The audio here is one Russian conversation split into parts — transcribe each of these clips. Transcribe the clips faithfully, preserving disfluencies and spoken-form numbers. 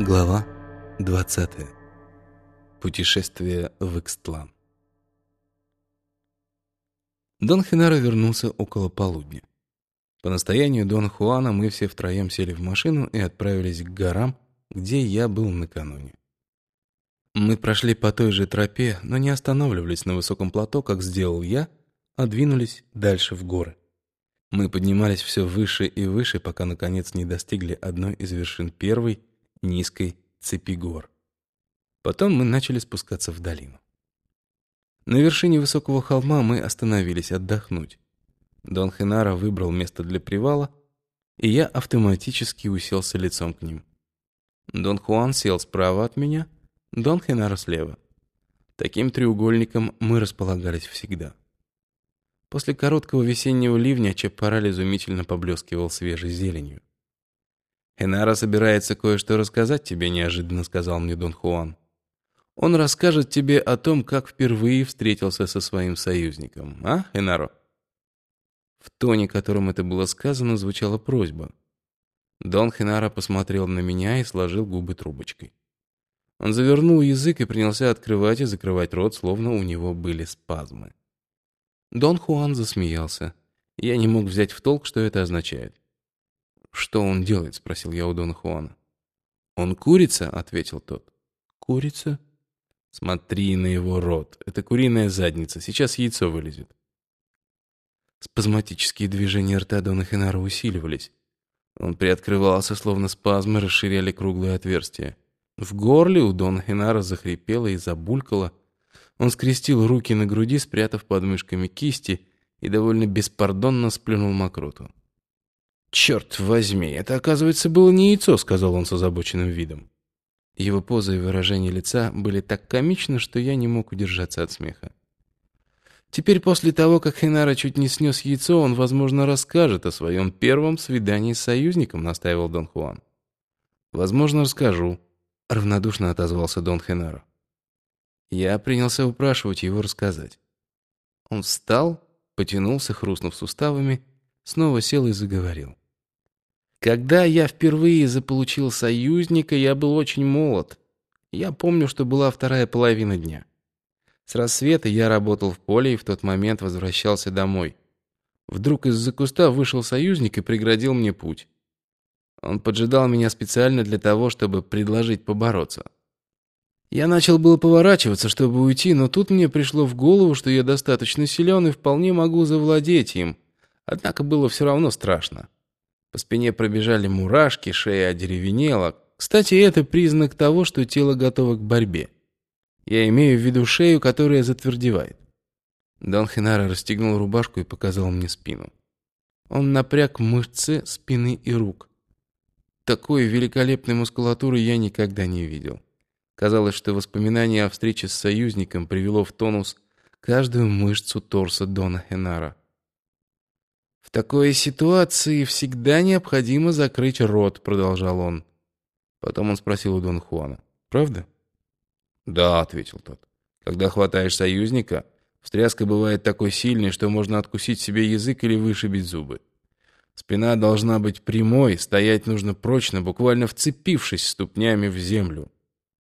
Глава двадцатая. Путешествие в Икстлан. Дон Хенара вернулся около полудня. По настоянию Дона Хуана мы все втроем сели в машину и отправились к горам, где я был накануне. Мы прошли по той же тропе, но не останавливались на высоком плато, как сделал я, а двинулись дальше в горы. Мы поднимались все выше и выше, пока наконец не достигли одной из вершин первой низкой цепи гор. Потом мы начали спускаться в долину. На вершине высокого холма мы остановились отдохнуть. Дон Хенара выбрал место для привала, и я автоматически уселся лицом к ним. Дон Хуан сел справа от меня, Дон Хенара слева. Таким треугольником мы располагались всегда. После короткого весеннего ливня чапараль изумительно поблескивал свежей зеленью. «Хенара собирается кое-что рассказать тебе», — неожиданно сказал мне Дон Хуан. «Он расскажет тебе о том, как впервые встретился со своим союзником. А, Хенаро?» В тоне, которым это было сказано, звучала просьба. Дон Хенара посмотрел на меня и сложил губы трубочкой. Он завернул язык и принялся открывать и закрывать рот, словно у него были спазмы. Дон Хуан засмеялся. Я не мог взять в толк, что это означает. «Что он делает?» — спросил я у Дона Хуана. «Он курица?» — ответил тот. «Курица?» «Смотри на его рот. Это куриная задница. Сейчас яйцо вылезет». Спазматические движения рта Дона Хенара усиливались. Он приоткрывался, словно спазмы расширяли круглые отверстия. В горле у Дона Хенара захрипело и забулькало. Он скрестил руки на груди, спрятав под мышками кисти, и довольно беспардонно сплюнул мокроту. «Черт возьми, это, оказывается, было не яйцо», — сказал он с озабоченным видом. Его поза и выражение лица были так комичны, что я не мог удержаться от смеха. «Теперь, после того, как Хенара чуть не снес яйцо, он, возможно, расскажет о своем первом свидании с союзником», — настаивал Дон Хуан. «Возможно, расскажу», — равнодушно отозвался Дон Хенара. Я принялся упрашивать его рассказать. Он встал, потянулся, хрустнув суставами, снова сел и заговорил. «Когда я впервые заполучил союзника, я был очень молод. Я помню, что была вторая половина дня. С рассвета я работал в поле и в тот момент возвращался домой. Вдруг из-за куста вышел союзник и преградил мне путь. Он поджидал меня специально для того, чтобы предложить побороться. Я начал было поворачиваться, чтобы уйти, но тут мне пришло в голову, что я достаточно силен и вполне могу завладеть им. Однако было все равно страшно. По спине пробежали мурашки, шея одеревенела. Кстати, это признак того, что тело готово к борьбе. Я имею в виду шею, которая затвердевает». Дон Хенара расстегнул рубашку и показал мне спину. Он напряг мышцы спины и рук. Такой великолепной мускулатуры я никогда не видел. Казалось, что воспоминание о встрече с союзником привело в тонус каждую мышцу торса Дона Хенара. «В такой ситуации всегда необходимо закрыть рот», — продолжал он. Потом он спросил у Дона Хуана: «Правда?» «Да», — ответил тот. «Когда хватаешь союзника, встряска бывает такой сильной, что можно откусить себе язык или вышибить зубы. Спина должна быть прямой, стоять нужно прочно, буквально вцепившись ступнями в землю».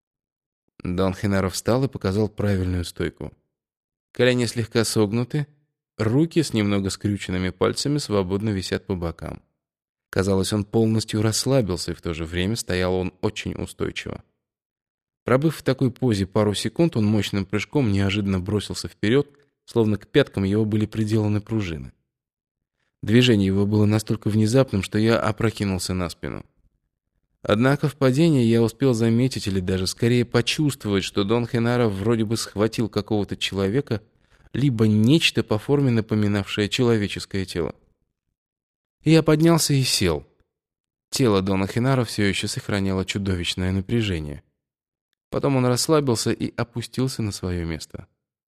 Дон Хенара встал и показал правильную стойку. Колени слегка согнуты, руки с немного скрюченными пальцами свободно висят по бокам. Казалось, он полностью расслабился, и в то же время стоял он очень устойчиво. Пробыв в такой позе пару секунд, он мощным прыжком неожиданно бросился вперед, словно к пяткам его были приделаны пружины. Движение его было настолько внезапным, что я опрокинулся на спину. Однако в падении я успел заметить, или даже скорее почувствовать, что Дон Хенара вроде бы схватил какого-то человека, либо нечто по форме напоминавшее человеческое тело. Я поднялся и сел. Тело Дона Хенара все еще сохраняло чудовищное напряжение. Потом он расслабился и опустился на свое место.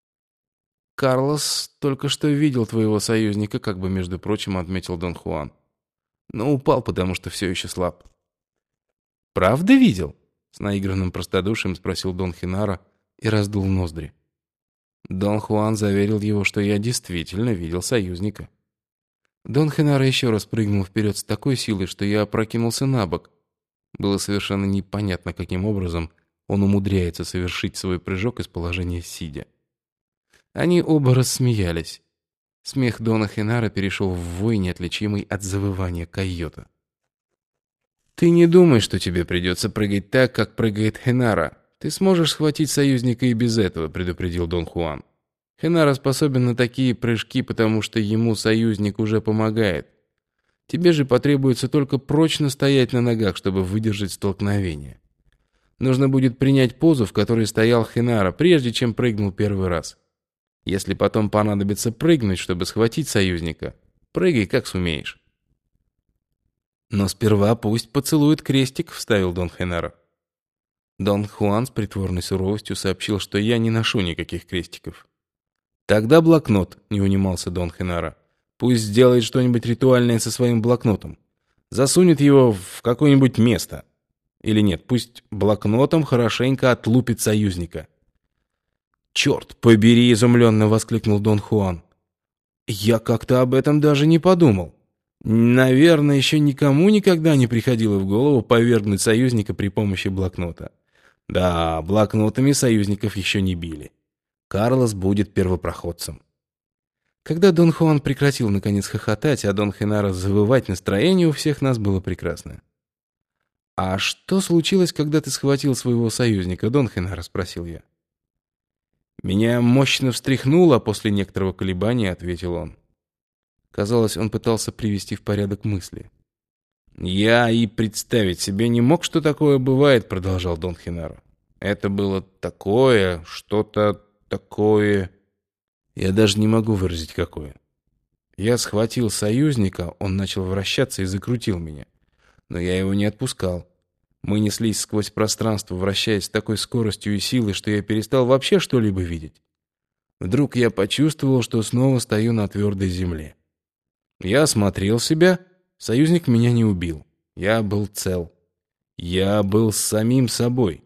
«Карлос только что видел твоего союзника», как бы, между прочим, отметил Дон Хуан. «Но упал, потому что все еще слаб». «Правда видел?» — с наигранным простодушием спросил Дон Хенара и раздул ноздри. Дон Хуан заверил его, что я действительно видел союзника. Дон Хенара еще раз прыгнул вперед с такой силой, что я опрокинулся на бок. Было совершенно непонятно, каким образом он умудряется совершить свой прыжок из положения сидя. Они оба рассмеялись. Смех Дона Хенара перешел в вой, неотличимый от завывания койота. «Ты не думай, что тебе придется прыгать так, как прыгает Хенара. Ты сможешь схватить союзника и без этого», — предупредил Дон Хуан. «Хенара способен на такие прыжки, потому что ему союзник уже помогает. Тебе же потребуется только прочно стоять на ногах, чтобы выдержать столкновение. Нужно будет принять позу, в которой стоял Хенара, прежде чем прыгнул первый раз. Если потом понадобится прыгнуть, чтобы схватить союзника, прыгай как сумеешь». «Но сперва пусть поцелует крестик», — вставил Дон Хенара. Дон Хуан с притворной суровостью сообщил, что я не ношу никаких крестиков. «Тогда блокнот», — не унимался Дон Хенара. «Пусть сделает что-нибудь ритуальное со своим блокнотом. Засунет его в какое-нибудь место. Или нет, пусть блокнотом хорошенько отлупит союзника». «Черт побери!» — изумленно воскликнул Дон Хуан. «Я как-то об этом даже не подумал. Наверное, еще никому никогда не приходило в голову повергнуть союзника при помощи блокнота. Да, блокнотами союзников еще не били. Карлос будет первопроходцем». Когда Дон Хуан прекратил наконец хохотать, а Дон Хенара завывать, настроение у всех нас было прекрасное. «А что случилось, когда ты схватил своего союзника, Дон Хенара?» — спросил я. «Меня мощно встряхнуло», — после некоторого колебания ответил он. Казалось, он пытался привести в порядок мысли. «Я и представить себе не мог, что такое бывает», — продолжал Дон Хенара. «Это было такое, что-то такое...» Я даже не могу выразить, какое. Я схватил союзника, он начал вращаться и закрутил меня. Но я его не отпускал. Мы неслись сквозь пространство, вращаясь с такой скоростью и силой, что я перестал вообще что-либо видеть. Вдруг я почувствовал, что снова стою на твердой земле. Я осмотрел себя, союзник меня не убил. Я был цел. Я был самим собой.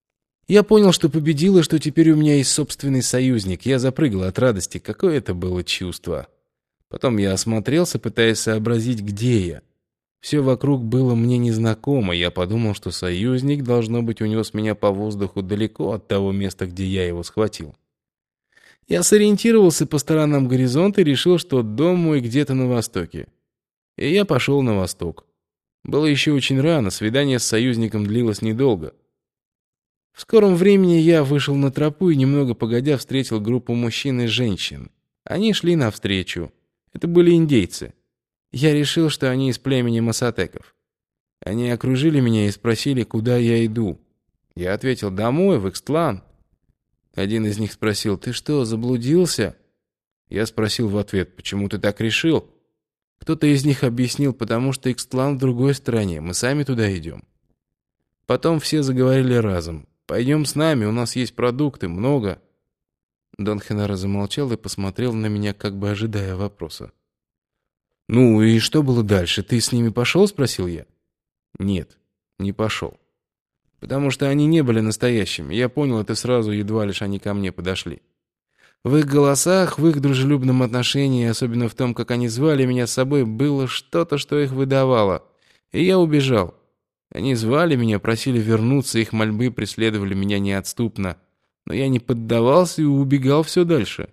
Я понял, что победил, и что теперь у меня есть собственный союзник. Я запрыгал от радости. Какое это было чувство. Потом я осмотрелся, пытаясь сообразить, где я. Все вокруг было мне незнакомо. Я подумал, что союзник, должно быть, унес меня по воздуху далеко от того места, где я его схватил. Я сориентировался по сторонам горизонта и решил, что дом мой где-то на востоке. И я пошел на восток. Было еще очень рано, свидание с союзником длилось недолго. В скором времени я вышел на тропу и немного погодя встретил группу мужчин и женщин. Они шли навстречу. Это были индейцы. Я решил, что они из племени масатеков. Они окружили меня и спросили, куда я иду. Я ответил: домой, в Икстлан. Один из них спросил: ты что, заблудился? Я спросил в ответ: почему ты так решил? Кто-то из них объяснил: потому что Икстлан в другой стране, мы сами туда идем. Потом все заговорили разом: пойдем с нами, у нас есть продукты, много. Дон Хенара замолчал и посмотрел на меня, как бы ожидая вопроса. «Ну и что было дальше? Ты с ними пошел?» — спросил я. «Нет, не пошел. Потому что они не были настоящими. Я понял это сразу, едва лишь они ко мне подошли. В их голосах, в их дружелюбном отношении, особенно в том, как они звали меня с собой, было что-то, что их выдавало. И я убежал. Они звали меня, просили вернуться, их мольбы преследовали меня неотступно. Но я не поддавался и убегал все дальше».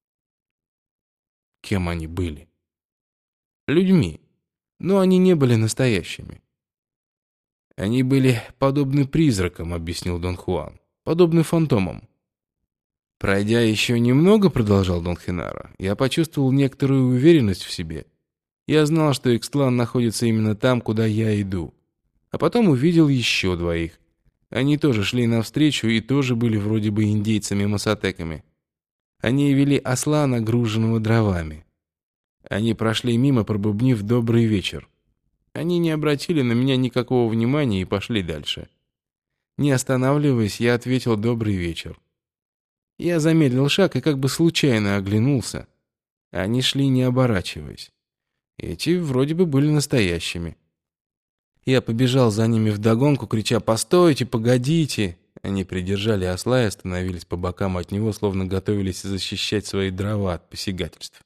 Кем они были? Людьми. Но они не были настоящими. Они были подобны призракам, объяснил Дон Хуан. Подобны фантомам. Пройдя еще немного, продолжал Дон Хенара, я почувствовал некоторую уверенность в себе. Я знал, что Икстлан находится именно там, куда я иду. А потом увидел еще двоих. Они тоже шли навстречу и тоже были вроде бы индейцами-масатеками. Они вели осла, нагруженного дровами. Они прошли мимо, пробубнив «добрый вечер». Они не обратили на меня никакого внимания и пошли дальше. Не останавливаясь, я ответил «добрый вечер». Я замедлил шаг и как бы случайно оглянулся. Они шли, не оборачиваясь. Эти вроде бы были настоящими. Я побежал за ними вдогонку, крича «постойте, погодите!». Они придержали осла и остановились по бокам от него, словно готовились защищать свои дрова от посягательств.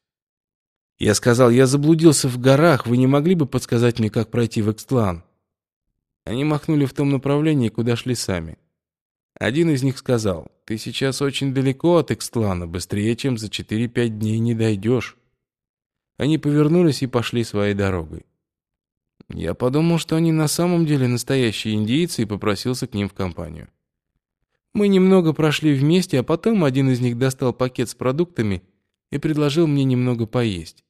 Я сказал: «Я заблудился в горах, вы не могли бы подсказать мне, как пройти в Икстлан?» Они махнули в том направлении, куда шли сами. Один из них сказал: «Ты сейчас очень далеко от Икстлана, быстрее, чем за четыре-пять дней не дойдешь». Они повернулись и пошли своей дорогой. Я подумал, что они на самом деле настоящие индейцы, и попросился к ним в компанию. Мы немного прошли вместе, а потом один из них достал пакет с продуктами и предложил мне немного поесть.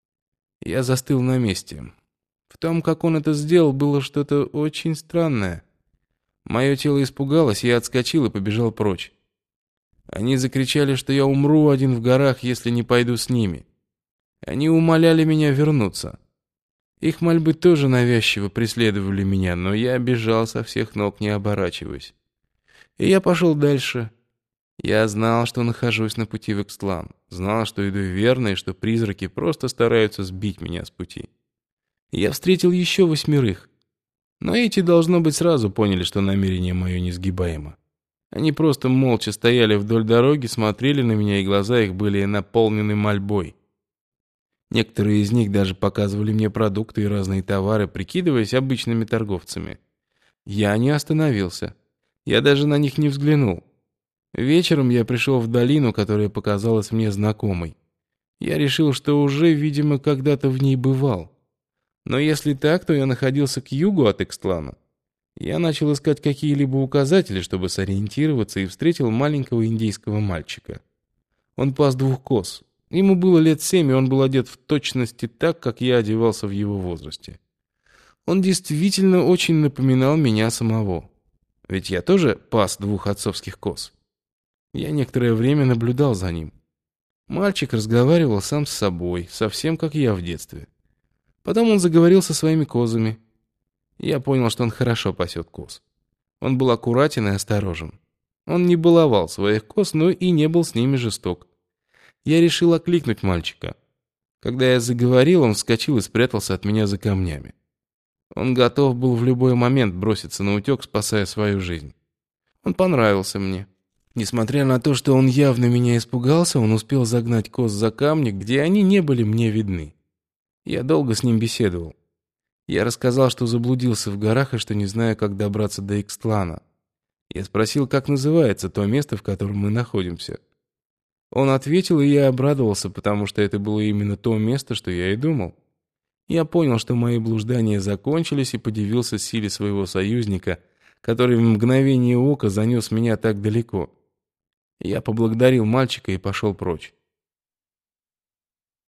Я застыл на месте. В том, как он это сделал, было что-то очень странное. Мое тело испугалось, я отскочил и побежал прочь. Они закричали, что я умру один в горах, если не пойду с ними. Они умоляли меня вернуться. Их мольбы тоже навязчиво преследовали меня, но я бежал со всех ног, не оборачиваясь. И я пошел дальше. Я знал, что нахожусь на пути в Икстлан. Знал, что иду верно, и что призраки просто стараются сбить меня с пути. Я встретил еще восьмерых. Но эти, должно быть, сразу поняли, что намерение мое несгибаемо. Они просто молча стояли вдоль дороги, смотрели на меня, и глаза их были наполнены мольбой. Некоторые из них даже показывали мне продукты и разные товары, прикидываясь обычными торговцами. Я не остановился. Я даже на них не взглянул. Вечером я пришел в долину, которая показалась мне знакомой. Я решил, что уже, видимо, когда-то в ней бывал. Но если так, то я находился к югу от Икстлана. Я начал искать какие-либо указатели, чтобы сориентироваться, и встретил маленького индейского мальчика. Он пас двух коз. Ему было лет семь, и он был одет в точности так, как я одевался в его возрасте. Он действительно очень напоминал меня самого. Ведь я тоже пас двух отцовских коз. Я некоторое время наблюдал за ним. Мальчик разговаривал сам с собой, совсем как я в детстве. Потом он заговорил со своими козами. Я понял, что он хорошо пасет коз. Он был аккуратен и осторожен. Он не баловал своих коз, но и не был с ними жесток. Я решил окликнуть мальчика. Когда я заговорил, он вскочил и спрятался от меня за камнями. Он готов был в любой момент броситься на утек, спасая свою жизнь. Он понравился мне. Несмотря на то, что он явно меня испугался, он успел загнать коз за камни, где они не были мне видны. Я долго с ним беседовал. Я рассказал, что заблудился в горах и что не знаю, как добраться до Икстлана. Я спросил, как называется то место, в котором мы находимся. Он ответил, и я обрадовался, потому что это было именно то место, что я и думал. Я понял, что мои блуждания закончились, и подивился силе своего союзника, который в мгновение ока занес меня так далеко. Я поблагодарил мальчика и пошел прочь.